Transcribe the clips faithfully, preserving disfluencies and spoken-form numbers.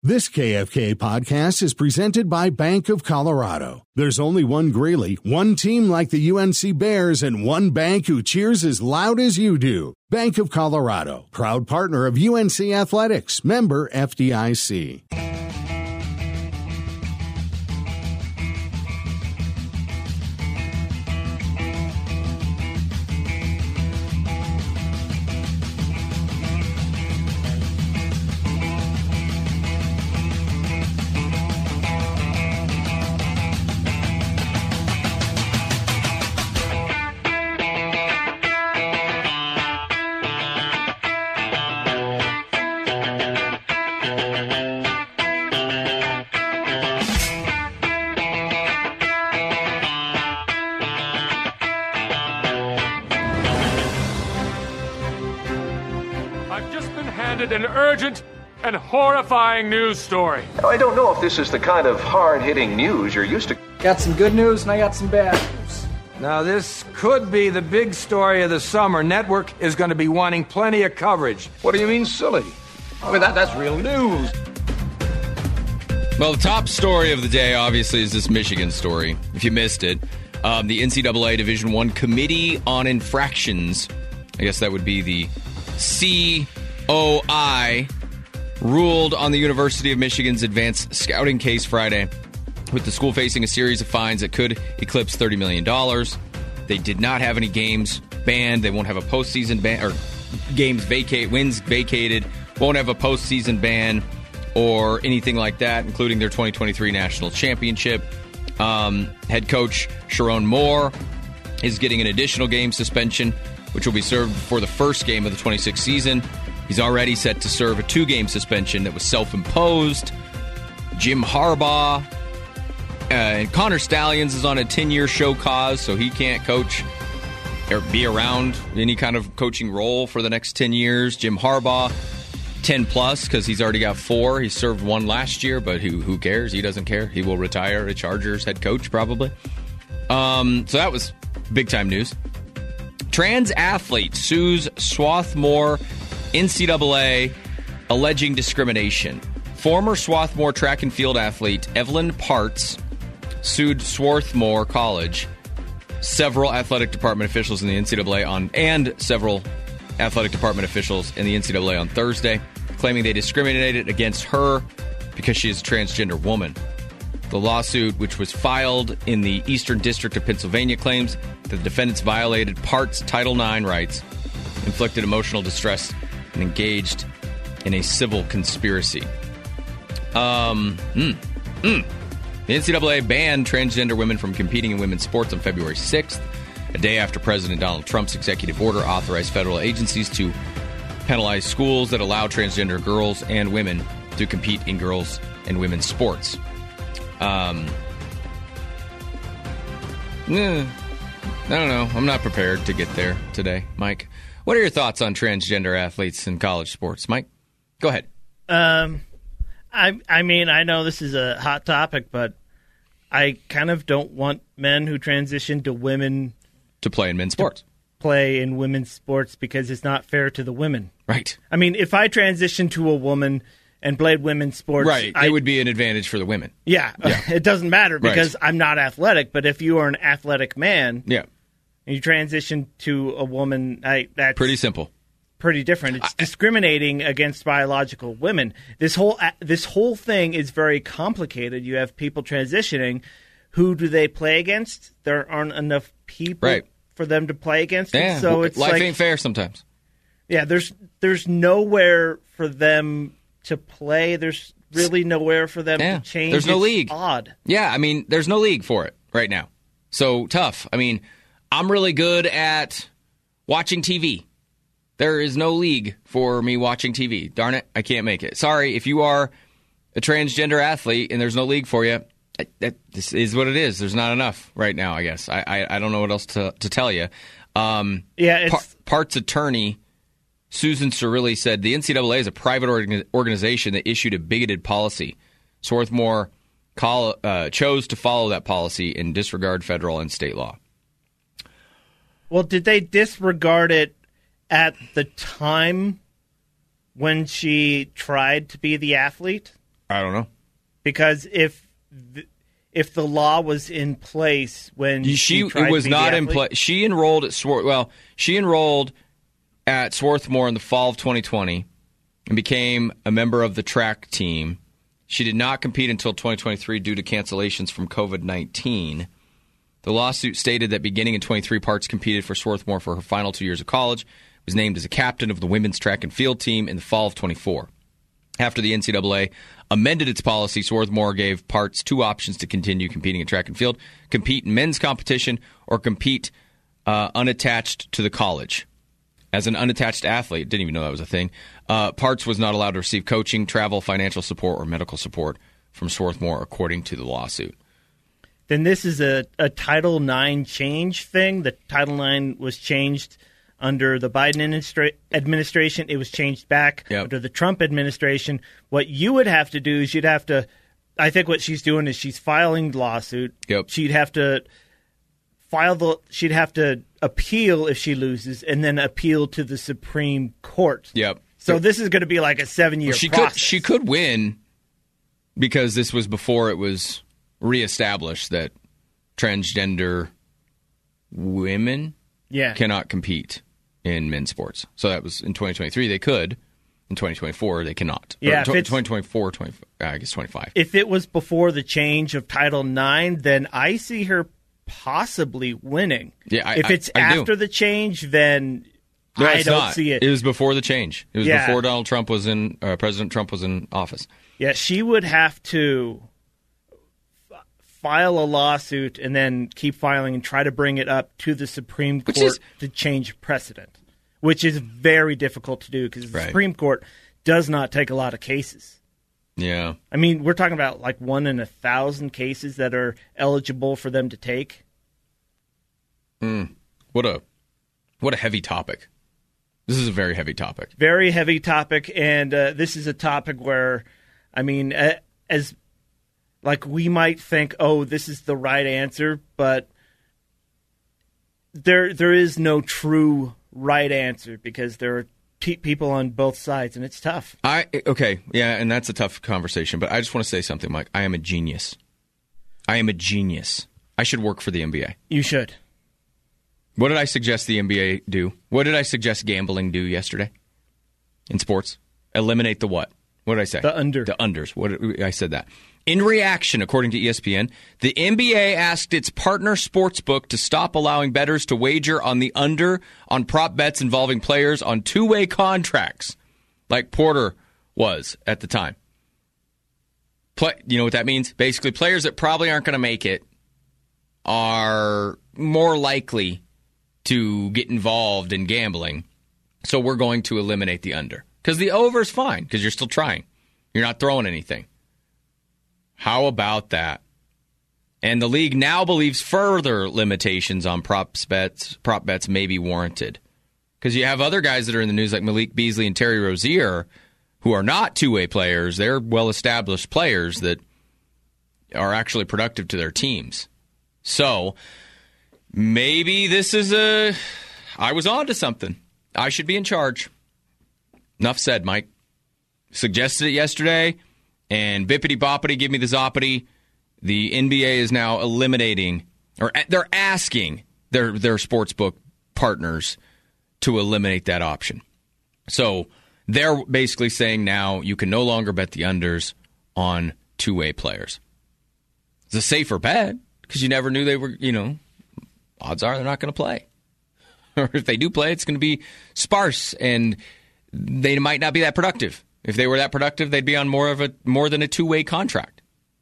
This K F K podcast is presented by Bank of Colorado. There's only one Greeley, one team like the U N C Bears, and one bank who cheers as loud as you do. Bank of Colorado, proud partner of U N C Athletics, member F D I C. An urgent and horrifying news story. Now, I don't know if this is the kind of hard-hitting news you're used to. Got some good news and I got some bad news. Now, this could be the big story of the summer. Network is going to be wanting plenty of coverage. What do you mean, silly? I mean, that, that's real news. Well, the top story of the day, obviously, is this Michigan story. If you missed it, um, the N C double A Division I Committee on Infractions, I guess that would be the C O I, ruled on the University of Michigan's advanced scouting case Friday, with the school facing a series of fines that could eclipse thirty million dollars. They did not have any games banned. They won't have a postseason ban, or games vacate, wins vacated, won't have a postseason ban or anything like that, including their twenty twenty-three national championship. Um, head coach Sharon Moore is getting an additional game suspension, which will be served for the first game of the twenty-six season. He's already set to serve a two-game suspension that was self-imposed. Jim Harbaugh uh, and Connor Stalions is on a ten-year show cause, so he can't coach or be around any kind of coaching role for the next ten years. Jim Harbaugh, ten plus, because he's already got four. He served one last year, but who who cares? He doesn't care. He will retire a Chargers head coach, probably. Um, so that was big-time news. Trans athlete sues Swarthmore N C double A alleging discrimination. Former Swarthmore track and field athlete Evelyn Parts sued Swarthmore College, several athletic department officials in the N C double A on, and several athletic department officials in the N C double A on Thursday, claiming they discriminated against her because she is a transgender woman. The lawsuit, which was filed in the Eastern District of Pennsylvania, claims that the defendants violated Parts' Title nine rights, inflicted emotional distress, and engaged in a civil conspiracy. Um, mm, mm. The N C double A banned transgender women from competing in women's sports on February sixth, a day after President Donald Trump's executive order authorized federal agencies to penalize schools that allow transgender girls and women to compete in girls and women's sports. Um, eh, I don't know. I'm not prepared to get there today, Mike. What are your thoughts on transgender athletes in college sports, Mike? Go ahead. Um, I I mean, I know this is a hot topic, but I kind of don't want men who transition to women to play in men's sports. Play in women's sports because it's not fair to the women. Right. I mean, if I transitioned to a woman and played women's sports, right, I, it would be an advantage for the women. Yeah, yeah. It doesn't matter because right. I'm not athletic. But if you are an athletic man, yeah. and you transition to a woman, I, that's pretty simple, pretty different. It's I, discriminating against biological women. This whole this whole thing is very complicated. You have people transitioning. Who do they play against? There aren't enough people right. for them to play against. Yeah. So it's life like, ain't fair sometimes. Yeah, there's there's nowhere for them to play. There's really nowhere for them yeah. to change. There's no it's league. Odd. Yeah, I mean, there's no league for it right now. So tough. I mean, I'm really good at watching T V. There is no league for me watching T V. Darn it, I can't make it. Sorry, if you are a transgender athlete and there's no league for you, that, this is what it is. There's not enough right now, I guess. I I, I don't know what else to, to tell you. Um, yeah, it's... Par- Parts attorney Susan Cirilli said the N C double A is a private organ- organization that issued a bigoted policy. Swarthmore call, uh, chose to follow that policy and disregard federal and state law. Well, did they disregard it at the time when she tried to be the athlete? I don't know. Because if the, if the law was in place when she, she it was not in place. She enrolled at Swar- well, she enrolled at Swarthmore in the fall of twenty twenty and became a member of the track team. She did not compete until twenty twenty-three due to cancellations from covid nineteen. The lawsuit stated that beginning in twenty-three, Parts competed for Swarthmore for her final two years of college, was named as a captain of the women's track and field team in the fall of twenty-four. After the N C double A amended its policy, Swarthmore gave Parts two options to continue competing in track and field: compete in men's competition or compete uh, unattached to the college. As an unattached athlete, didn't even know that was a thing, uh, Parts was not allowed to receive coaching, travel, financial support, or medical support from Swarthmore, according to the lawsuit. Then this is a, a Title nine change thing. The Title nine was changed under the Biden administra- administration. It was changed back yep. under the Trump administration. What you would have to do is you'd have to, I think what she's doing is she's filing the lawsuit. Yep. She'd have to file the, she'd have to appeal if she loses and then appeal to the Supreme Court. Yep. So, so this is going to be like a seven-year well, she process. Could, she could win because this was before it was reestablished that transgender women yeah. cannot compete in men's sports. So that was in twenty twenty-three. They could. In twenty twenty-four, they cannot. Yeah, twenty twenty-four, twenty, I guess twenty-five. If it was before the change of Title nine, then I see her possibly winning. Yeah, I, if it's I, I after do. the change, then no, I it's don't not. see it. It was before the change. It was yeah. before Donald Trump was in, uh, President Trump was in office. Yeah, she would have to f- file a lawsuit and then keep filing and try to bring it up to the Supreme Court is, to change precedent, which is very difficult to do because the right. Supreme Court does not take a lot of cases. Yeah. I mean, we're talking about like one in a thousand cases that are eligible for them to take. Mm. What a what a heavy topic. This is a very heavy topic. Very heavy topic, and uh, this is a topic where, I mean, uh, as like we might think, oh, this is the right answer, but there there is no true right answer because there are t- people on both sides, and it's tough. I okay, yeah, and that's a tough conversation. But I just want to say something, Mike. I am a genius. I am a genius. I should work for the N B A. You should. What did I suggest the N B A do? What did I suggest gambling do yesterday in sports? Eliminate the what? What did I say? The under. The unders. What I said that. In reaction, according to E S P N, the N B A asked its partner sportsbook to stop allowing bettors to wager on the under on prop bets involving players on two-way contracts, like Porter was at the time. Play, you know what that means? Basically, players that probably aren't going to make it are more likely to get involved in gambling, so we're going to eliminate the under. Because the over is fine, because you're still trying. You're not throwing anything. How about that? And the league now believes further limitations on prop bets, prop bets may be warranted. Because you have other guys that are in the news like Malik Beasley and Terry Rozier who are not two-way players. They're well-established players that are actually productive to their teams. So maybe this is a... I was on to something. I should be in charge. Enough said, Mike. Suggested it yesterday, and bippity-boppity, give me the zoppity. The N B A is now eliminating, or they're asking their, their sportsbook partners to eliminate that option. So they're basically saying now you can no longer bet the unders on two-way players. It's a safer bet because you never knew they were, you know, odds are they're not going to play. Or if they do play, it's going to be sparse, and they might not be that productive. If they were that productive, they'd be on more of a more than a two-way contract.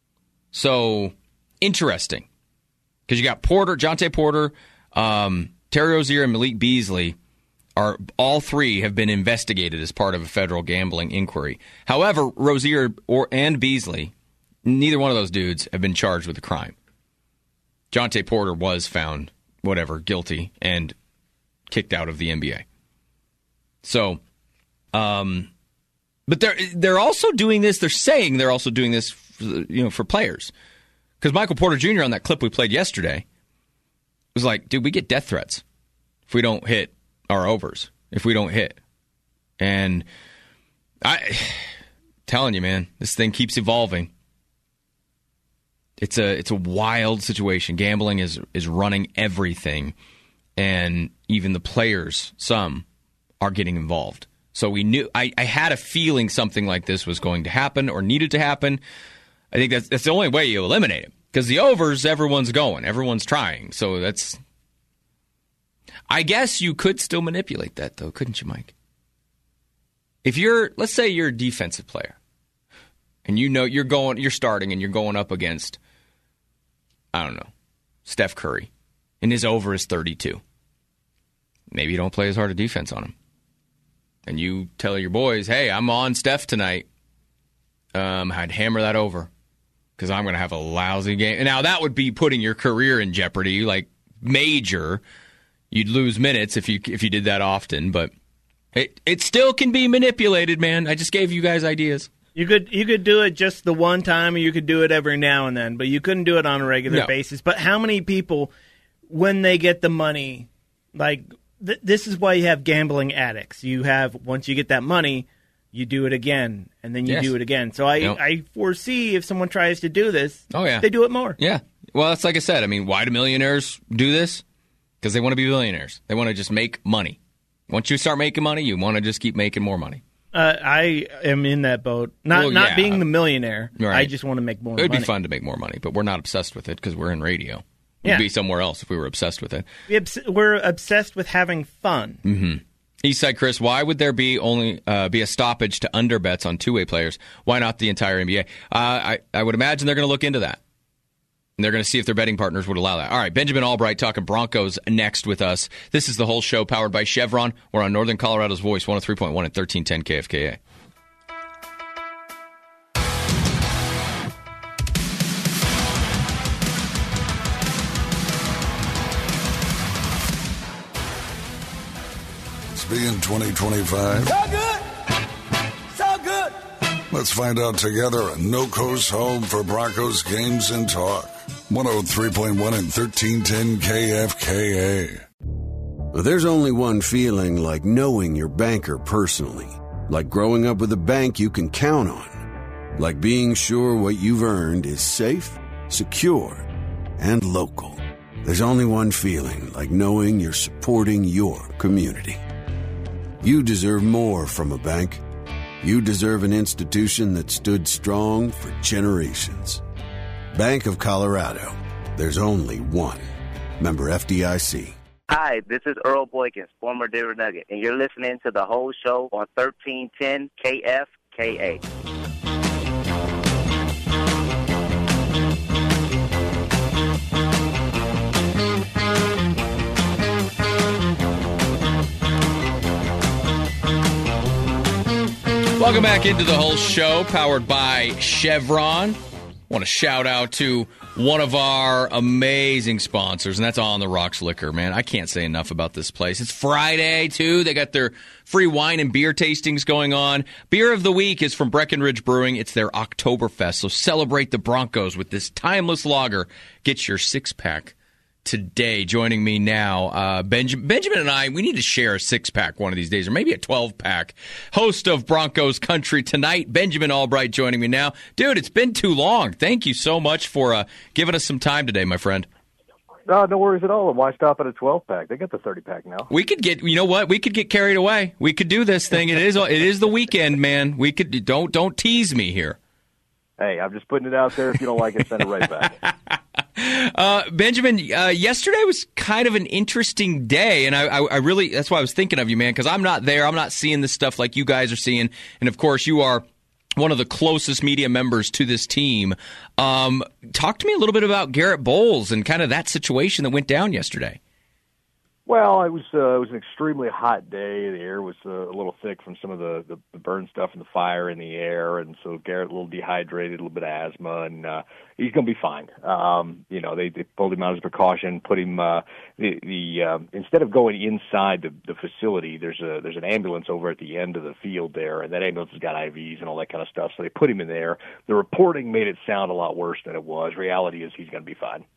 So interesting, because you got Porter, Jonte Porter, um, Terry Rozier, and Malik Beasley. Are all three have been investigated as part of a federal gambling inquiry. However, Rozier or and Beasley, neither one of those dudes have been charged with a crime. Jonte Porter was found, whatever, guilty and kicked out of the N B A. So, um, but they're they're also doing this. They're saying they're also doing this, for, you know, for players, because Michael Porter Junior on that clip we played yesterday was like, dude, we get death threats if we don't hit our overs, if we don't hit. And I Telling you, man, this thing keeps evolving. It's a it's a wild situation. Gambling is is running everything, and even the players, some, are getting involved. So we knew I, I had a feeling something like this was going to happen or needed to happen. I think that's that's the only way you eliminate it, because the overs, everyone's going, everyone's trying. So that's. I guess you could still manipulate that, though, couldn't you, Mike? If you're, let's say you're a defensive player, and you know you're going, you're starting, and you're going up against, I don't know, Steph Curry, and his over is thirty-two. Maybe you don't play as hard a defense on him, and you tell your boys, "Hey, I'm on Steph tonight. Um, I'd hammer that over because I'm going to have a lousy game." Now that would be putting your career in jeopardy, like major. You'd lose minutes if you if you did that often, but it it still can be manipulated, man. I just gave you guys ideas. You could you could do it just the one time, or you could do it every now and then, but you couldn't do it on a regular No. basis. But how many people, when they get the money, like th- this is why you have gambling addicts. You have, once you get that money, you do it again, and then you Yes. do it again. So I, Yep. I foresee if someone tries to do this, Oh, yeah. they do it more. Yeah. Well, it's like I said. I mean, why do millionaires do this? Because they want to be billionaires. They want to just make money. Once you start making money, you want to just keep making more money. Uh, I am in that boat. Not Well, not yeah. being the millionaire. Right. I just want to make more It would money. be fun to make more money, but we're not obsessed with it because we're in radio. We'd Yeah. be somewhere else if we were obsessed with it. We obs- We're obsessed with having fun. Mm-hmm. Eastside Chris, why would there be only uh, be a stoppage to under bets on two-way players? Why not the entire N B A? Uh, I, I would imagine they're going to look into that. And they're going to see if their betting partners would allow that. All right, Benjamin Albright talking Broncos next with us. This is the whole show powered by Chevron. We're on Northern Colorado's Voice, one oh three point one at thirteen ten K F K A. It's being twenty twenty-five. So good. So good. Let's find out together on NoCo's home for Broncos games and talk. one oh three point one and thirteen ten K F K A. There's only one feeling like knowing your banker personally. Like growing up with a bank you can count on. Like being sure what you've earned is safe, secure, and local. There's only one feeling like knowing you're supporting your community. You deserve more from a bank. You deserve an institution that stood strong for generations. Bank of Colorado. There's only one. Member F D I C. Hi, this is Earl Boykins, former Denver Nugget, and you're listening to the whole show on thirteen ten K F K A. Welcome back into the whole show, powered by Chevron. Want to shout out to one of our amazing sponsors, and that's On the Rocks Liquor, man. I can't say enough about this place. It's Friday, too. They got their free wine and beer tastings going on. Beer of the week is from Breckenridge Brewing. It's their Oktoberfest, so celebrate the Broncos with this timeless lager. Get your six-pack today. Joining me now, uh, Benjamin, Benjamin and I, we need to share a six-pack one of these days, or maybe a twelve-pack. Host of Broncos Country Tonight, Benjamin Albright joining me now. Dude, it's been too long. Thank you so much for uh, giving us some time today, my friend. No, no worries at all. Why stop at a twelve-pack? They got the thirty-pack now. We could get, you know what? We could get carried away. We could do this thing. It is, it is the weekend, man. We could, don't, don't tease me here. Hey, I'm just putting it out there. If you don't like it, send it right back. Uh, Benjamin, uh, yesterday was kind of an interesting day, and I, I, I really, that's why I was thinking of you, man, because I'm not there. I'm not seeing this stuff like you guys are seeing. And, of course, you are one of the closest media members to this team. Um, talk to me a little bit about Garrett Bowles and kind of that situation that went down yesterday. Well, it was uh, it was an extremely hot day. The air was uh, a little thick from some of the, the, the burn stuff and the fire in the air, and so Garrett a little dehydrated, a little bit of asthma, and uh, he's going to be fine. Um, you know, they, they pulled him out as a precaution, put him uh, the the um, instead of going inside the, the facility, there's a there's an ambulance over at the end of the field there, and that ambulance has got I Vs and all that kind of stuff. So they put him in there. The reporting made it sound a lot worse than it was. Reality is he's going to be fine.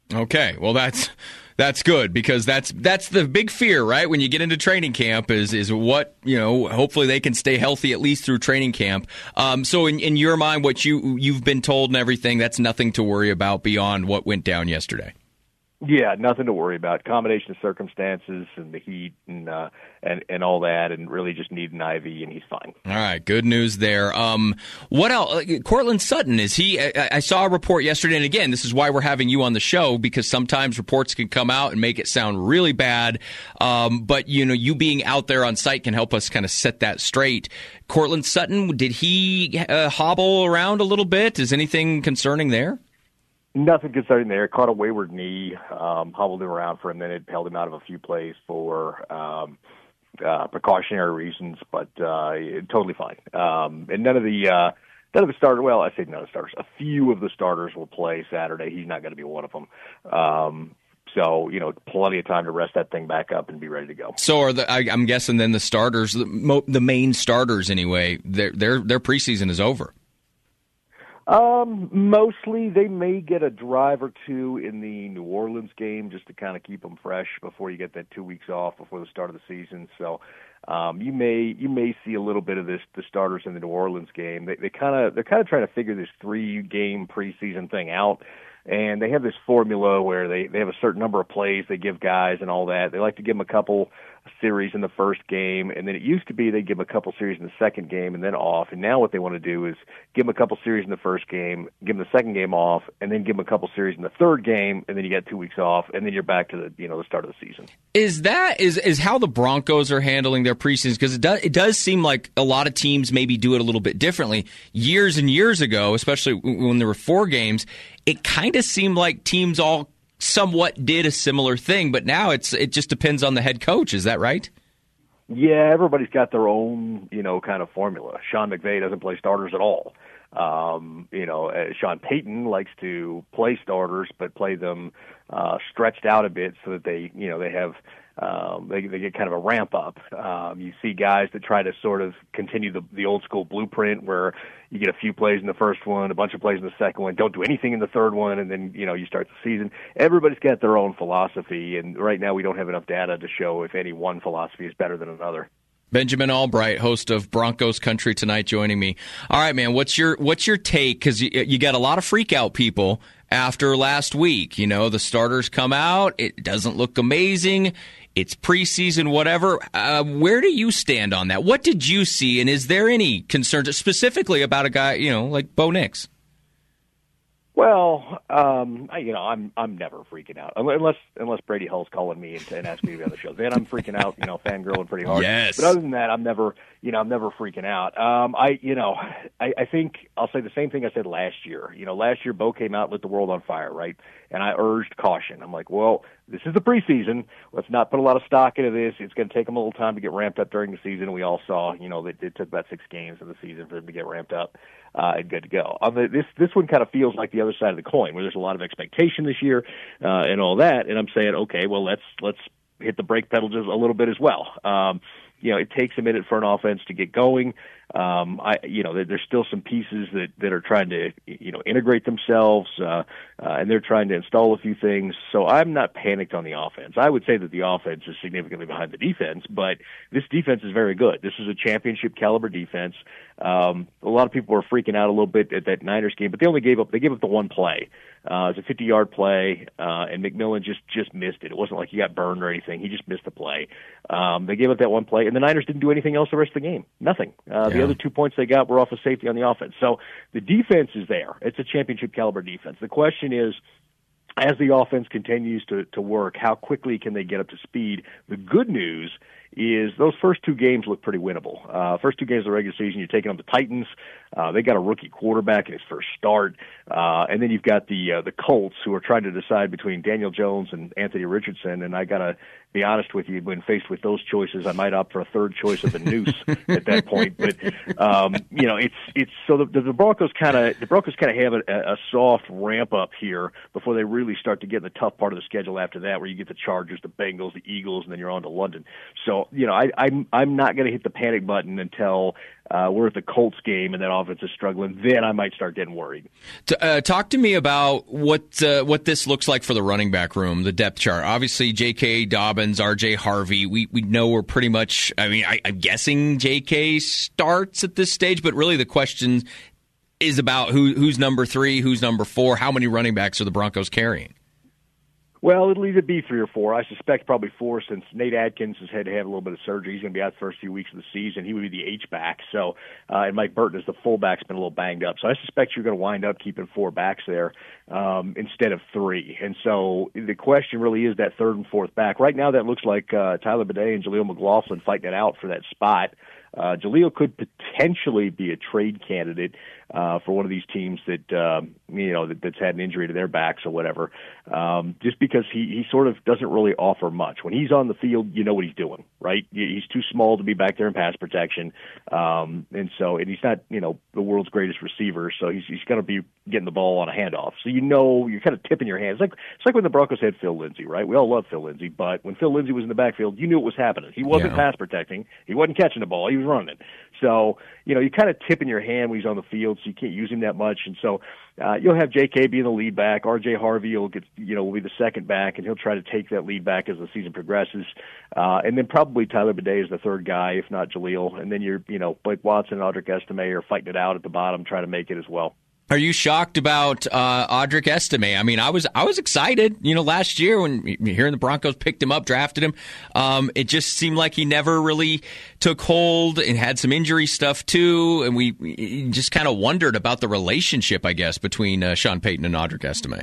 Okay, well that's that's good because that's that's the big fear, right? When you get into training camp, is is what you know. Hopefully, they can stay healthy at least through training camp. Um, so, in, in your mind, what you you've been told and everything, that's nothing to worry about beyond what went down yesterday. Yeah, nothing to worry about. Combination of circumstances and the heat and uh, and and all that, and really just need an I V, and he's fine. All right, good news there. Um, what else? Courtland Sutton, is he? I, I saw a report yesterday, and again, this is why we're having you on the show, because sometimes reports can come out and make it sound really bad. Um, but you know, you being out there on site can help us kind of set that straight. Courtland Sutton, did he uh, hobble around a little bit? Is anything concerning there? Nothing concerning there. Caught a wayward knee, um, hobbled him around for a minute, held him out of a few plays for um, uh, precautionary reasons, but uh, totally fine. Um, and none of the uh, none of the starters. Well, I say none of the starters. A few of the starters will play Saturday. He's not going to be one of them. Um, so you know, plenty of time to rest that thing back up and be ready to go. So are the? I, I'm guessing then the starters, the, mo, the main starters anyway. Their their their preseason is over. Um, mostly they may get a drive or two in the New Orleans game just to kind of keep them fresh before you get that two weeks off before the start of the season. So, um, you may, you may see a little bit of this, the starters in the New Orleans game. They, they kind of, they're kind of trying to figure this three game preseason thing out. And they have this formula where they, they have a certain number of plays they give guys and all that. They like to give them a couple series in the first game, and then it used to be they give them a couple series in the second game and then off. And now what they want to do is give them a couple series in the first game, give them the second game off, and then give them a couple series in the third game, and then you get two weeks off, and then you're back to the you know the start of the season. Is that is is how the Broncos are handling their preseason? Because it does it does seem like a lot of teams maybe do it a little bit differently. Years and years ago, especially when there were four games, it kind of seemed like teams all somewhat did a similar thing, but now it's it just depends on the head coach. Is that right? Yeah, everybody's got their own, you know, kind of formula. Sean McVay doesn't play starters at all. Um, you know, uh, Sean Payton likes to play starters, but play them uh, stretched out a bit so that they, you know, they have um, they they get kind of a ramp up. Um, you see guys that try to sort of continue the the old school blueprint where you get a few plays in the first one, a bunch of plays in the second one, don't do anything in the third one, and then, you know, you start the season. Everybody's got their own philosophy, and right now we don't have enough data to show if any one philosophy is better than another. Benjamin Albright, host of Broncos Country Tonight, joining me. All right, man, what's your what's your take? Because you, you got a lot of freak out people after last week. You know, the starters come out. It doesn't look amazing. It's preseason, whatever. Uh, where do you stand on that? What did you see, and is there any concerns specifically about a guy, you know, like Bo Nix? Well, um, I, you know, I'm I'm never freaking out unless unless Brady Hull's calling me and, and asking me to be on the show. Then I'm freaking out, you know, fangirling pretty hard. Yes. But other than that, I'm never, you know, I'm never freaking out. Um, I, you know, I, I think I'll say the same thing I said last year. You know, last year Bo came out and lit the world on fire, right? And I urged caution. I'm like, well, this is the preseason. Let's not put a lot of stock into this. It's going to take them a little time to get ramped up during the season. We all saw, you know, that it took about six games of the season for them to get ramped up uh, and good to go. On the, this this one kind of feels like the other side of the coin, where there's a lot of expectation this year uh, and all that. And I'm saying, okay, well, let's let's hit the brake pedal just a little bit as well. Um, you know, it takes a minute for an offense to get going. Um, I, you know, there's still some pieces that, that are trying to, you know, integrate themselves, uh, uh, and they're trying to install a few things. So I'm not panicked on the offense. I would say that the offense is significantly behind the defense, but this defense is very good. This is a championship caliber defense. Um, a lot of people were freaking out a little bit at that Niners game, but they only gave up, they gave up the one play. Uh, it was a fifty yard play, uh, and McMillan just, just missed it. It wasn't like he got burned or anything. He just missed the play. Um, they gave up that one play, and the Niners didn't do anything else the rest of the game. Nothing. Uh, yeah. The other two points they got were off of safety on the offense. So the defense is there. It's a championship caliber defense. The question is, as the offense continues to, to work, how quickly can they get up to speed? The good news is those first two games look pretty winnable. Uh, first two games of the regular season, you're taking on the Titans. Uh, they got a rookie quarterback in his first start. Uh, and then you've got the, uh, the Colts, who are trying to decide between Daniel Jones and Anthony Richardson. And I got to be honest with you, when faced with those choices, I might opt for a third choice of the noose at that point. But, um, you know, it's, it's, so the, the Broncos kind of, the Broncos kind of have a, a soft ramp up here before they really start to get in the tough part of the schedule after that, where you get the Chargers, the Bengals, the Eagles, and then you're on to London. So, you know, I, I'm, I'm not going to hit the panic button until, uh, we're at the Colts game and that offense is struggling, then I might start getting worried. Uh, talk to me about what uh, what this looks like for the running back room, the depth chart. Obviously, J K. Dobbins, R J. Harvey, we, we know we're pretty much, I mean, I, I'm guessing J K starts at this stage, but really the question is about who who's number three, who's number four, how many running backs are the Broncos carrying? Well, it'll either be three or four. I suspect probably four, since Nate Adkins has had to have a little bit of surgery. He's going to be out the first few weeks of the season. He would be the H-back. So, uh, and Mike Burton, as the fullback's been a little banged up. So I suspect you're going to wind up keeping four backs there um, instead of three. And so the question really is that third and fourth back. Right now that looks like uh, Tyler Bidet and Jaleel McLaughlin fighting it out for that spot. Uh, Jaleel could potentially be a trade candidate uh, for one of these teams that um, you know that, that's had an injury to their backs or whatever. Um, just because he he sort of doesn't really offer much. When he's on the field, you know what he's doing, right? He's too small to be back there in pass protection, um, and so and he's not you know the world's greatest receiver, so he's he's going to be getting the ball on a handoff. So you know you're kind of tipping your hands. It's like it's like when the Broncos had Phil Lindsay, right? We all love Phil Lindsay, but when Phil Lindsay was in the backfield, you knew what was happening. He wasn't yeah. pass protecting. He wasn't catching the ball. He was running. So, you know, you kind of tip in your hand when he's on the field, so you can't use him that much. And so uh, you'll have J K being the lead back. R J. Harvey will get, you know, will be the second back, and he'll try to take that lead back as the season progresses. Uh, and then probably Tyler Bidet is the third guy, if not Jaleel. And then you're, you know, Blake Watson and Audric Estime are fighting it out at the bottom, trying to make it as well. Are you shocked about uh, Audric Estime? I mean, I was I was excited, you know, last year when hearing the Broncos picked him up, drafted him. Um, it just seemed like he never really took hold and had some injury stuff too, and we, we just kind of wondered about the relationship, I guess, between uh, Sean Payton and Audric Estime.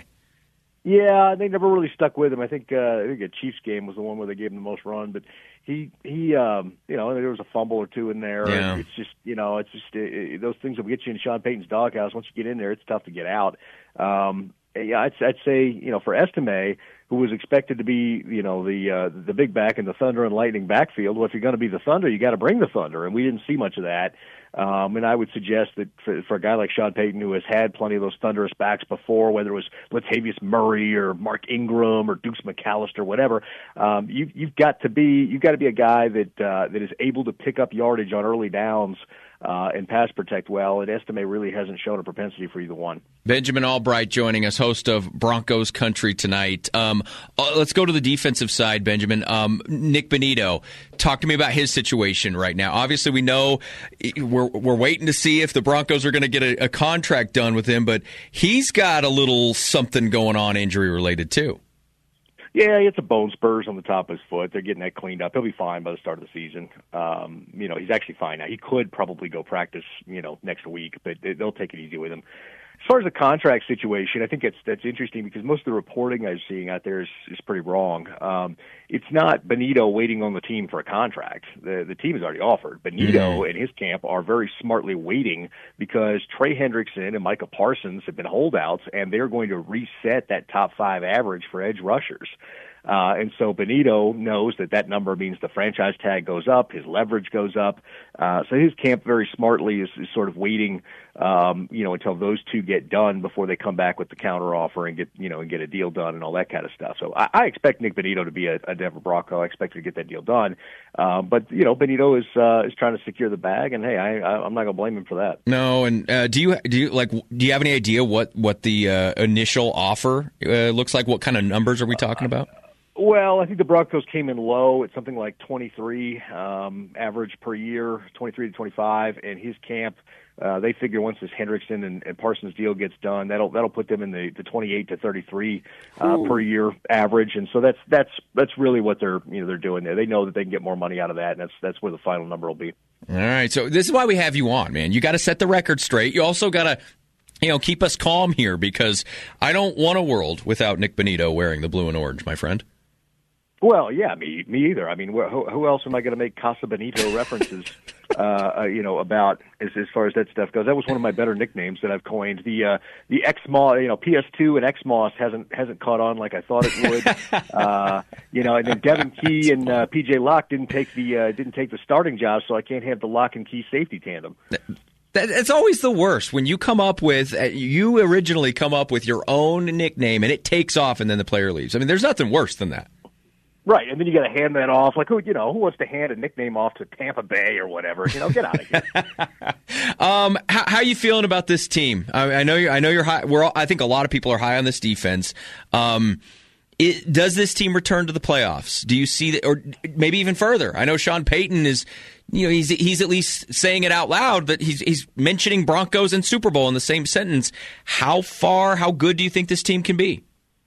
Yeah, they never really stuck with him. I think uh, I think a Chiefs game was the one where they gave him the most run, but he he um, you know there was a fumble or two in there. Yeah. It's just you know it's just it, it, those things will get you in Sean Payton's doghouse. Once you get in there, it's tough to get out. Um, yeah, I'd, I'd say you know for Estime, who was expected to be you know the uh, the big back in the Thunder and Lightning backfield. Well, if you're going to be the Thunder, you got to bring the Thunder, and we didn't see much of that. Um, and I would suggest that for, for a guy like Sean Payton, who has had plenty of those thunderous backs before, whether it was Latavius Murray or Mark Ingram or Dukes McAllister, whatever, um, you, you've got to be you've got to be a guy that uh, that is able to pick up yardage on early downs uh, and pass protect well. And Estime really hasn't shown a propensity for either one. Benjamin Albright joining us, host of Broncos Country tonight. Um, uh, let's go to the defensive side, Benjamin. Um, Nick Bonitto, talk to me about his situation right now. Obviously, we know we're we're waiting to see if the Broncos are going to get a, a contract done with him, but he's got a little something going on injury related too. Yeah, he had some bone spurs on the top of his foot. They're getting that cleaned up. He'll be fine by the start of the season. Um, you know, he's actually fine now. He could probably go practice, you know, next week, but they'll take it easy with him. As far as the contract situation, I think that's that's interesting because most of the reporting I'm seeing out there is, is pretty wrong. Um, it's not Bonitto waiting on the team for a contract. The the team has already offered. Bonitto mm-hmm. and his camp are very smartly waiting because Trey Hendrickson and Micah Parsons have been holdouts, and they're going to reset that top five average for edge rushers. Uh, and so Bonitto knows that that number means the franchise tag goes up, his leverage goes up. Uh, so his camp very smartly is, is sort of waiting, um, you know, until those two get done before they come back with the counter offer and get, you know, and get a deal done and all that kind of stuff. So I, I expect Nick Bonitto to be a, a Denver Bronco. I expect to get that deal done. Uh, but, you know, Bonitto is, uh, is trying to secure the bag, and hey, I, I, I'm not going to blame him for that. No. And, uh, do you, do you like, do you have any idea what, what the, uh, initial offer, uh, looks like? What kind of numbers are we talking about? Uh, Well, I think the Broncos came in low at something like twenty-three um, average per year, twenty-three to twenty-five, and his camp, uh, they figure once this Hendrickson and, and Parsons deal gets done, that'll that'll put them in the, the twenty-eight to thirty-three uh, per year average, and so that's that's that's really what they're you know they're doing there. They know that they can get more money out of that, and that's that's where the final number will be. All right, so this is why we have you on, man. You got to set the record straight. You also got to, you know, keep us calm here because I don't want a world without Nick Bonitto wearing the blue and orange, my friend. Well, yeah, me, me either. I mean, who, who else am I going to make Casa Bonito references, uh, you know, about as, as far as that stuff goes? That was one of my better nicknames that I've coined. The uh, the X M O S, you know, P S two and X M O S hasn't hasn't caught on like I thought it would. uh, you know, and then Devin Key and uh, P J Locke didn't take the uh, didn't take the starting job, so I can't have the Locke and Key safety tandem. It's always the worst when you come up with, you originally come up with your own nickname and it takes off and then the player leaves. I mean, there's nothing worse than that. Right, and then you got to hand that off. Like, who you know, who wants to hand a nickname off to Tampa Bay or whatever? You know, get out of here. um, how, how are you feeling about this team? I, I know you're. I know you're high. We're. All, I think a lot of people are high on this defense. Um, it, does this team return to the playoffs? Do you see that, or maybe even further? I know Sean Payton is. You know, he's he's at least saying it out loud that he's he's mentioning Broncos and Super Bowl in the same sentence. How far? How good do you think this team can be?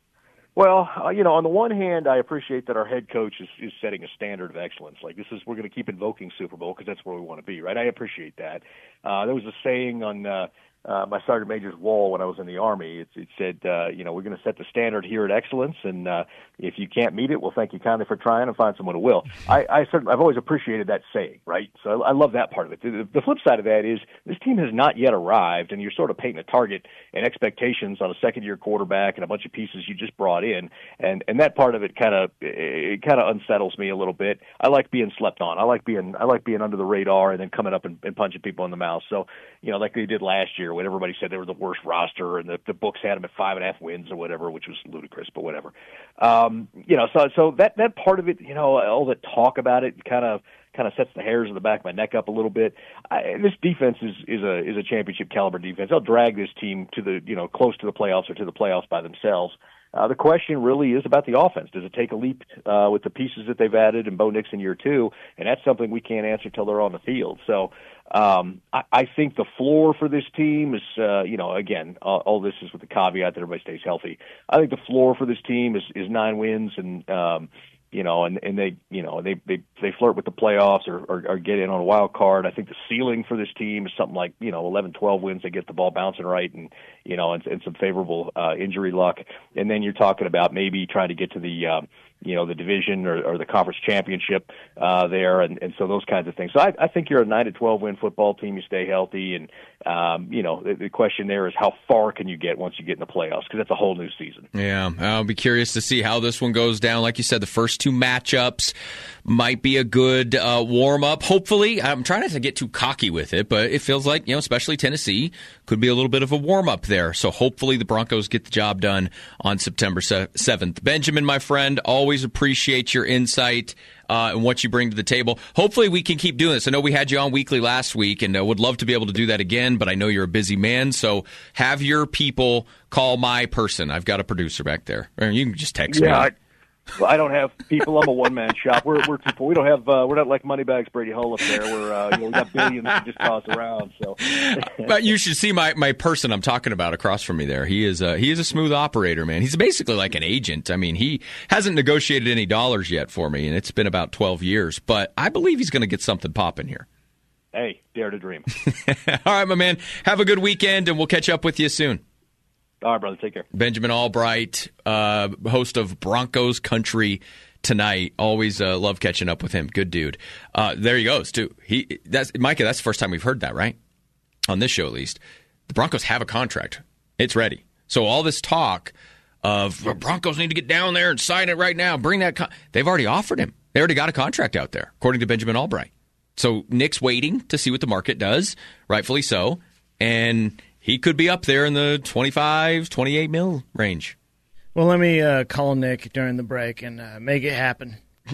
Well, uh, you know, on the one hand, I appreciate that our head coach is, is setting a standard of excellence. Like, this is, we're going to keep invoking Super Bowl because that's where we want to be, right? I appreciate that. Uh, there was a saying on uh, uh, my sergeant major's wall when I was in the Army. It, it said, uh, you know, we're going to set the standard here at excellence, and uh, if you can't meet it, we'll thank you kindly for trying and find someone who will. I, I certainly, I've always appreciated that saying, right? So I, I love that part of it. The, the flip side of that is this team has not yet arrived, and you're sort of painting a target and expectations on a second-year quarterback and a bunch of pieces you just brought in, and and that part of it kind of it kind of unsettles me a little bit. I like being slept on. I like being I like being under the radar and then coming up and, and punching people in the mouth. So, you know, like they did last year when everybody said they were the worst roster and the, the books had them at five and a half wins or whatever, which was ludicrous, but whatever. Um, you know, so so that that part of it, you know, all the talk about it kind of kind of sets the hairs on the back of my neck up a little bit. I, this defense is is a is a championship caliber defense. They'll drag this team to the you know close to the playoffs or to the playoffs by themselves. Uh, the question really is about the offense. Does it take a leap uh, with the pieces that they've added in Bo Nix in year two? And that's something we can't answer till they're on the field. So um, I, I think the floor for this team is, uh, you know, again, all, all this is with the caveat that everybody stays healthy. I think the floor for this team is, is nine wins and, um, you know, and, and they, you know, they, they, they flirt with the playoffs or, or, or get in on a wild card. I think the ceiling for this team is something like, you know, eleven, twelve wins. They get the ball bouncing right and, you know, and, and some favorable uh, injury luck. And then you're talking about maybe trying to get to the, um, you know, the division or, or the conference championship uh, there. And, and so those kinds of things. So I, I think you're a nine to twelve win football team. You stay healthy. And, um, you know, the, the question there is how far can you get once you get in the playoffs? Because that's a whole new season. Yeah, I'll be curious to see how this one goes down. Like you said, the first two matchups might be a good uh, warm-up. Hopefully, I'm trying not to get too cocky with it, but it feels like, you know, especially Tennessee, could be a little bit of a warm-up there. So hopefully the Broncos get the job done on September seventh. Benjamin, my friend, always appreciate your insight uh, and what you bring to the table. Hopefully we can keep doing this. I know we had you on weekly last week, and uh, would love to be able to do that again, but I know you're a busy man, so have your people call my person. I've got a producer back there. Or you can just text yeah, me. I- Well, I don't have people. I'm a one man shop. We're we're people. We don't have. Uh, we're not like Moneybags Brady Hull up there. We're uh, you know, we got billions to just toss around. So, but you should see my, my person I'm talking about across from me there. He is a, he is a smooth operator, man. He's basically like an agent. I mean, he hasn't negotiated any dollars yet for me, and it's been about twelve years. But I believe he's going to get something popping here. Hey, dare to dream. All right, my man. Have a good weekend, and we'll catch up with you soon. All right, brother. Take care. Benjamin Albright, uh, host of Broncos Country Tonight. Always uh, love catching up with him. Good dude. Uh, there he goes, too. He that's Micah, that's the first time we've heard that, right? On this show, at least. The Broncos have a contract. It's ready. So all this talk of Broncos need to get down there and sign it right now, bring that con-. They've already offered him. They already got a contract out there, according to Benjamin Albright. So Nick's waiting to see what the market does, rightfully so, and he could be up there in the twenty-five, twenty-eight mil range. Well, let me uh, call Nick during the break and uh, make it happen.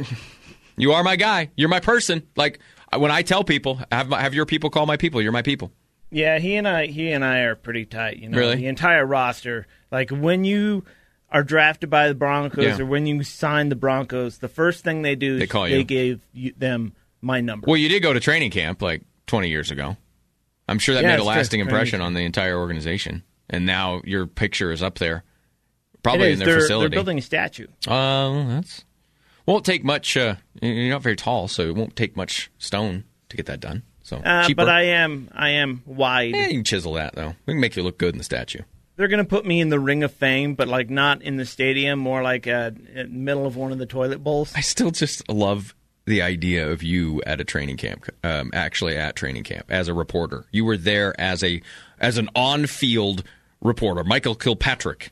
You are my guy. You're my person. Like, when I tell people, have my, have your people call my people. You're my people. Yeah, he and I he and I are pretty tight. You know, really? The entire roster. Like, when you are drafted by the Broncos yeah. or when you sign the Broncos, the first thing they do is they, call they you. gave you, them my number. Well, you did go to training camp like twenty years ago. I'm sure that yeah, made a lasting impression on the entire organization. And now your picture is up there. Probably in their they're, facility. They're building a statue. Uh, that's won't take much. Uh, you're not very tall, so it won't take much stone to get that done. So, uh, but I am I am wide. Yeah, you can chisel that, though. We can make you look good in the statue. They're going to put me in the Ring of Fame, but like not in the stadium, more like uh, in the middle of one of the toilet bowls. I still just love the idea of you at a training camp, um, actually at training camp as a reporter. You were there as a as an on-field reporter, Michael Kilpatrick,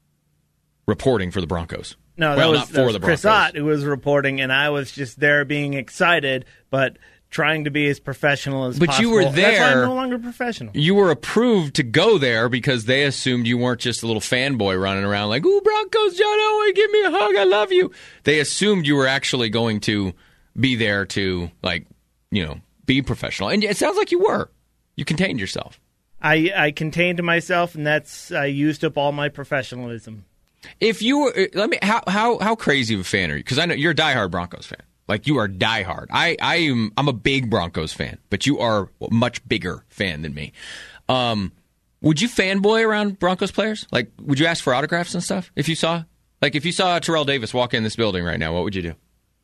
reporting for the Broncos. No, that well, was, not for that was the Chris Broncos. Ott who was reporting, and I was just there being excited, but trying to be as professional as but possible. you were there. That's why I'm no longer professional. You were approved to go there because they assumed you weren't just a little fanboy running around like, ooh, Broncos, John Elway, give me a hug, I love you. They assumed you were actually going to be there to, like, you know, be professional. And it sounds like you were. You contained yourself. I, I contained myself, and that's I used up all my professionalism. If you were, let me, how how how crazy of a fan are you? Because I know you're a diehard Broncos fan. Like, you are diehard. I I am I'm a big Broncos fan, but you are a much bigger fan than me. Um, would you fanboy around Broncos players? Like, would you ask for autographs and stuff if you saw, like, if you saw Terrell Davis walk in this building right now? What would you do?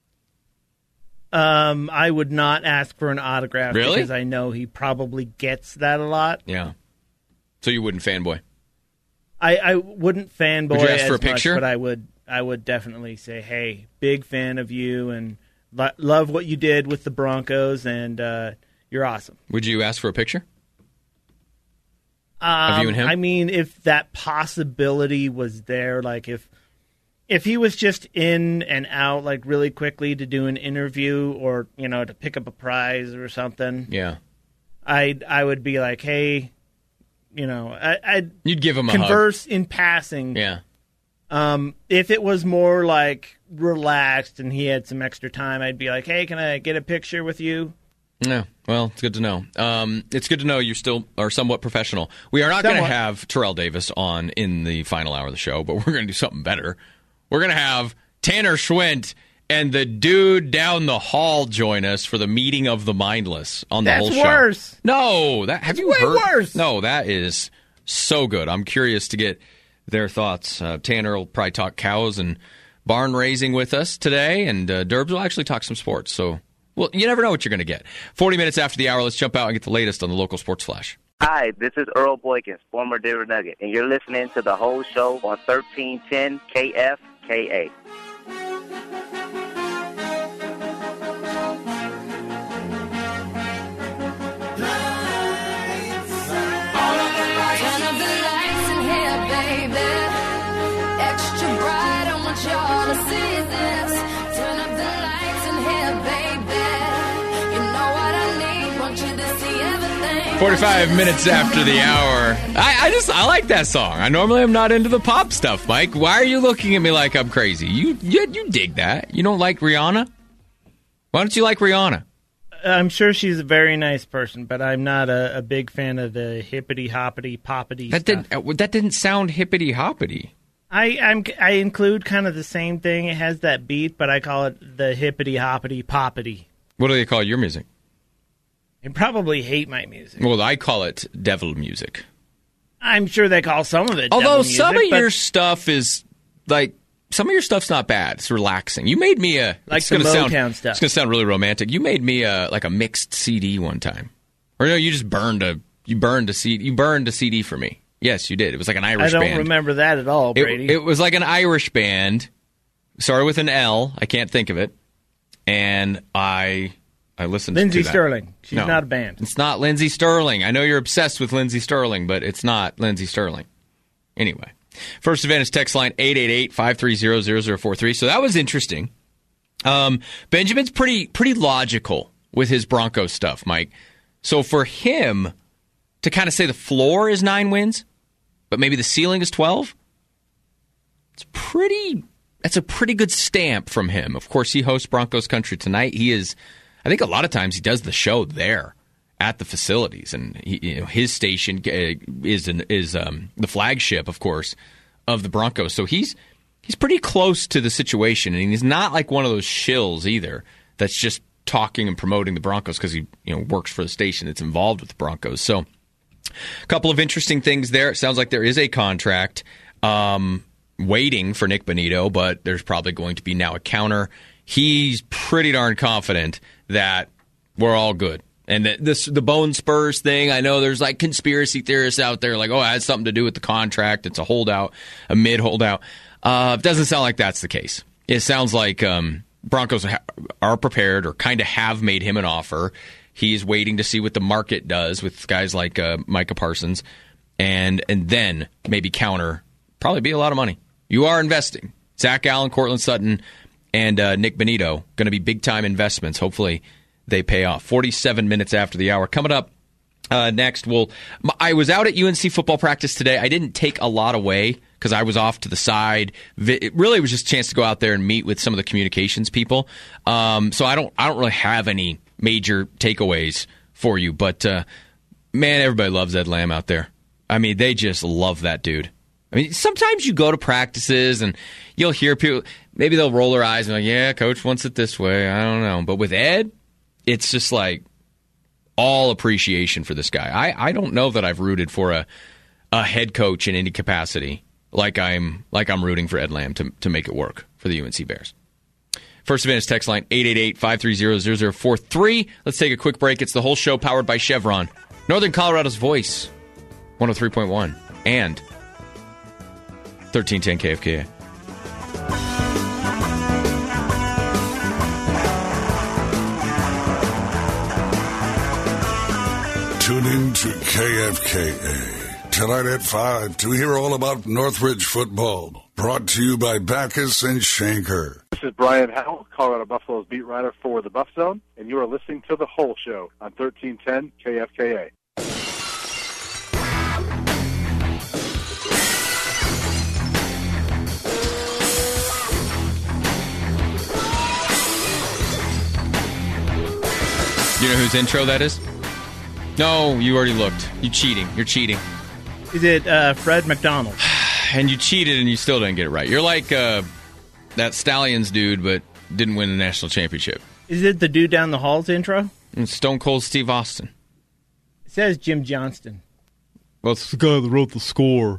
Um, I would not ask for an autograph Really? because I know he probably gets that a lot. Yeah. So you wouldn't fanboy? I, I wouldn't fanboy Would you ask as for a picture? much, but I would I would definitely say, hey, big fan of you and lo- love what you did with the Broncos, and uh, you're awesome. Would you ask for a picture? Um, of you and him? I mean, if that possibility was there, like if if he was just in and out like really quickly to do an interview or, you know, to pick up a prize or something. Yeah. I I would be like, hey, you know, I, I'd You'd give him a converse hug. in passing. Yeah. Um, if it was more like relaxed and he had some extra time, I'd be like, hey, can I get a picture with you? No. Well, it's good to know. Um, it's good to know you still are somewhat professional. We are not going to Somewhat. have Terrell Davis on in the final hour of the show, but we're going to do something better. We're going to have Tanner Schwint and the dude down the hall join us for the meeting of the mindless on the That's whole show. worse. No, that have That's you way heard? worse. No, that is so good. I'm curious to get their thoughts. Uh, Tanner will probably talk cows and barn raising with us today, and uh, Derbs will actually talk some sports. So, well, you never know what you're going to get. forty minutes after the hour, let's jump out and get the latest on the local sports flash. Hi, this is Earl Boykins, former Denver Nugget, and you're listening to the whole show on thirteen ten K F K A. forty-five minutes after the hour. I, I just, I like that song. I normally am not into the pop stuff, Mike. Why are you looking at me like I'm crazy? You, you, you dig that. You don't like Rihanna? Why don't you like Rihanna? I'm sure she's a very nice person, but I'm not a, a big fan of the hippity hoppity poppity That stuff. didn't, that didn't sound hippity hoppity. I I'm, I include kind of the same thing. It has that beat, but I call it the hippity hoppity poppity. What do they call your music? They probably hate my music. Well, I call it devil music. I'm sure they call some of it Although devil music, some of but your stuff is, like, some of your stuff's not bad. It's relaxing. You made me a... Like it's the gonna Motown sound, stuff. It's going to sound really romantic. You made me a, like a mixed C D one time. Or no, you just burned a... You burned a C D. You burned a C D for me. Yes, you did. It was like an Irish I don't band. remember that at all, Brady. It, it was like an Irish band. Started with an L. I can't think of it. And I... I listened Lindsey to that. Sterling. She's No, not a band. It's not Lindsey Sterling. I know you're obsessed with Lindsey Sterling, but it's not Lindsey Sterling. Anyway, First Advantage text line eight eight eight, five three zero, zero zero four three. So that was interesting. Um, Benjamin's pretty pretty logical with his Broncos stuff, Mike. So for him to kind of say the floor is nine wins, but maybe the ceiling is twelve, it's pretty. That's a pretty good stamp from him. Of course, he hosts Broncos Country tonight. He is. I think a lot of times he does the show there at the facilities, and he, you know, his station is an, is um, the flagship, of course, of the Broncos. So he's he's pretty close to the situation, and he's not like one of those shills either that's just talking and promoting the Broncos because he you know works for the station that's involved with the Broncos. So a couple of interesting things there. It sounds like there is a contract um, waiting for Nick Bonito, but there's probably going to be now a counter. He's pretty darn confident that we're all good. And that this the Bone Spurs thing, I know there's like conspiracy theorists out there like, oh, it has something to do with the contract. It's a holdout, a mid-holdout. Uh, it doesn't sound like that's the case. It sounds like um, Broncos ha- are prepared or kind of have made him an offer. He's waiting to see what the market does with guys like uh, Micah Parsons. And, and then maybe counter, probably be a lot of money. You are investing. Zach Allen, Cortland Sutton, and uh, Nick Bonito, going to be big-time investments, hopefully, they pay off. forty-seven minutes after the hour. Coming up uh, next, we'll, I was out at U N C football practice today. I didn't take a lot away because I was off to the side. It really was just a chance to go out there and meet with some of the communications people. Um, so I don't, I don't really have any major takeaways for you. But, uh, man, everybody loves Ed Lamb out there. I mean, they just love that dude. I mean, sometimes you go to practices and you'll hear people, maybe they'll roll their eyes and be like, yeah, coach wants it this way. I don't know. But with Ed, it's just like all appreciation for this guy. I, I don't know that I've rooted for a, a head coach in any capacity like I'm like I'm rooting for Ed Lamb to, to make it work for the U N C Bears. First Advantage text line, eight eight eight, five three zero, zero zero four three. Let's take a quick break. It's the whole show powered by Chevron. Northern Colorado's voice, one oh three point one, and thirteen ten K F K A. Tune in to K F K A tonight at five to hear all about Northridge football. Brought to you by Backus and Shanker. This is Brian Howell, Colorado Buffalo's beat writer for the Buff Zone, and you are listening to The Whole Show on thirteen ten K F K A. You know whose intro that is? No, you already looked. You cheating. You're cheating. Is it uh, Fred McDonald? And you cheated and you still didn't get it right. You're like uh, that Stallions dude, but didn't win the national championship. Is it the dude down the hall's intro? It's Stone Cold Steve Austin. It says Jim Johnston. Well, it's the guy that wrote the score.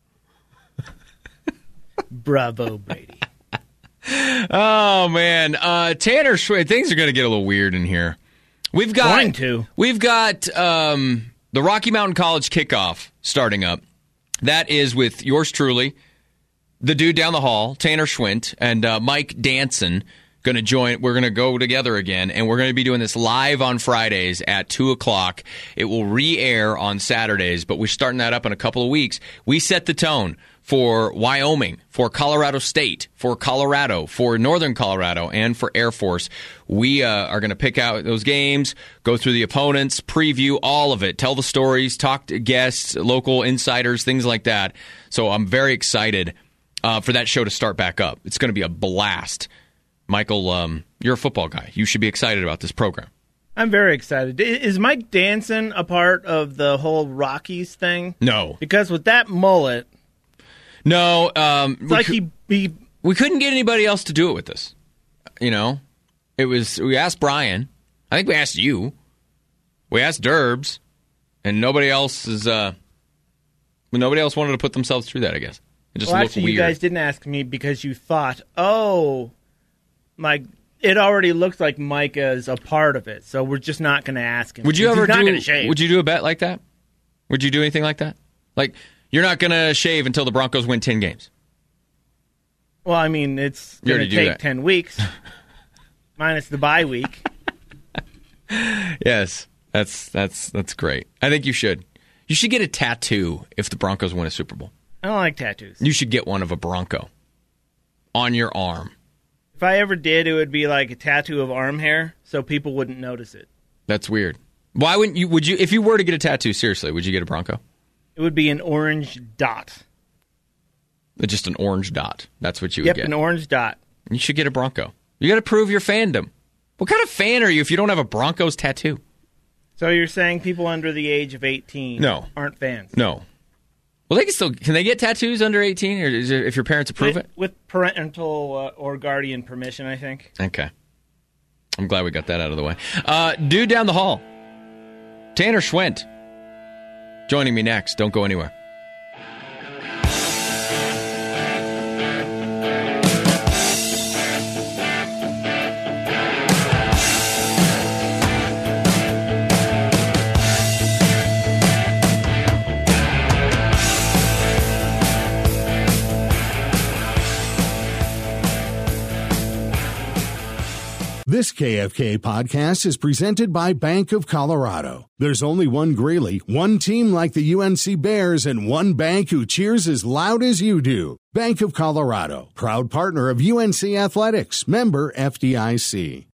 Bravo, Brady. Oh, man. Uh, Tanner Schwinn, things are going to get a little weird in here. We've got, Going to. We've got um, the Rocky Mountain College kickoff starting up. That is with yours truly, the dude down the hall, Tanner Schwint, and uh, Mike Danson going to join. We're going to go together again, and we're going to be doing this live on Fridays at two o'clock. It will re-air on Saturdays, but we're starting that up in a couple of weeks. We set the tone for Wyoming, for Colorado State, for Colorado, for Northern Colorado, and for Air Force. We uh, are going to pick out those games, go through the opponents, preview all of it, tell the stories, talk to guests, local insiders, things like that. So I'm very excited uh, for that show to start back up. It's going to be a blast. Michael, um, you're a football guy. You should be excited about this program. I'm very excited. Is Mike Danson a part of the whole Rockies thing? No. Because with that mullet... No, um, it's like he, he we couldn't get anybody else to do it with us. You know, it was we asked Brian. I think we asked you. We asked Derbs, and nobody else is. Uh, nobody else wanted to put themselves through that. I guess it just well, looked actually, weird. You guys didn't ask me because you thought, oh, my. It already looks like Micah's a part of it, so we're just not going to ask him. Would you ever He's not do? gonna shave. Would you do a bet like that? Would you do anything like that? Like. You're not going to shave until the Broncos win ten games. Well, I mean, it's going to take ten weeks, minus the bye week. Yes, that's that's that's great. I think you should. You should get a tattoo if the Broncos win a Super Bowl. I don't like tattoos. You should get one of a Bronco on your arm. If I ever did, it would be like a tattoo of arm hair, so people wouldn't notice it. That's weird. Why wouldn't you? Would you? If you were to get a tattoo, seriously, would you get a Bronco? It would be an orange dot. Just an orange dot. That's what you would yep, get. Yep, an orange dot. You should get a Bronco. You got to prove your fandom. What kind of fan are you if you don't have a Broncos tattoo? So you're saying people under the age of eighteen no. aren't fans? No. Well, they can still. Can they get tattoos under eighteen, or is it, if your parents approve with, it? With parental uh, or guardian permission, I think. Okay. I'm glad we got that out of the way. Uh, dude down the hall, Tanner Schwint. Joining me next. Don't go anywhere. This K F K podcast is presented by Bank of Colorado. There's only one Greeley, one team like the U N C Bears, and one bank who cheers as loud as you do. Bank of Colorado, proud partner of U N C Athletics, member F D I C.